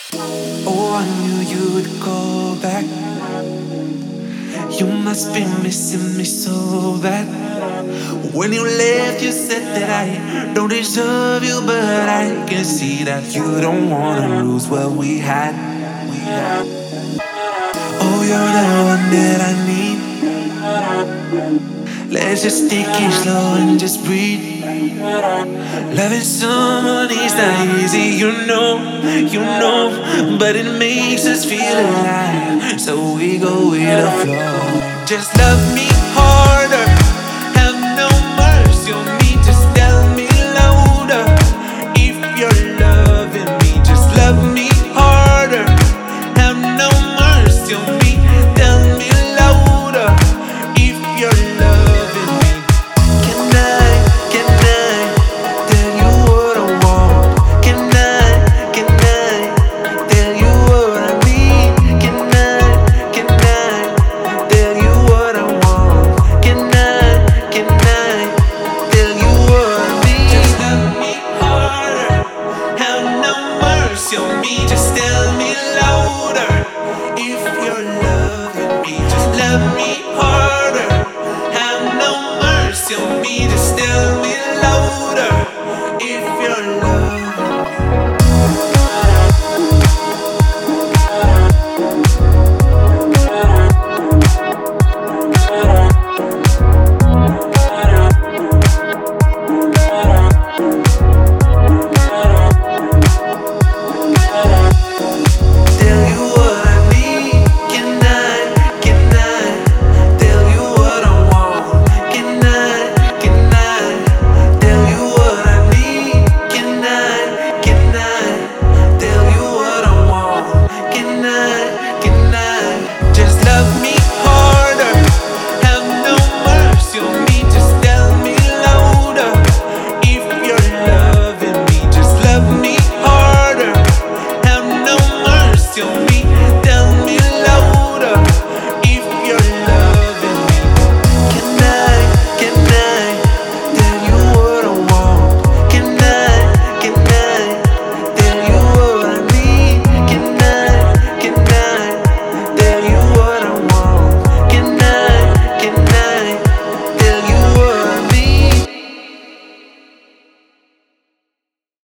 Oh, I knew you'd go back. You must be missing me so bad. When you left, you said that I don't deserve you, but I can see that you don't wanna lose what we had. Oh, you're the one that I need. Let's just take it slow and just breathe. Loving someone is not easy, you know, but it makes us feel alive. So we go with the flow. Just love me harder, have no mercy on me. Just tell me louder if you're loving me. Just love me harder, have no mercy on me. Tell me louder if you're loving me. Can I tell you what I want? Can I tell you what I need? Can I tell you what I want? Can I tell you what I need? Just love me harder, have no mercy on me. Just tell me louder if you're loving me. Just love me harder, have no mercy on me. Just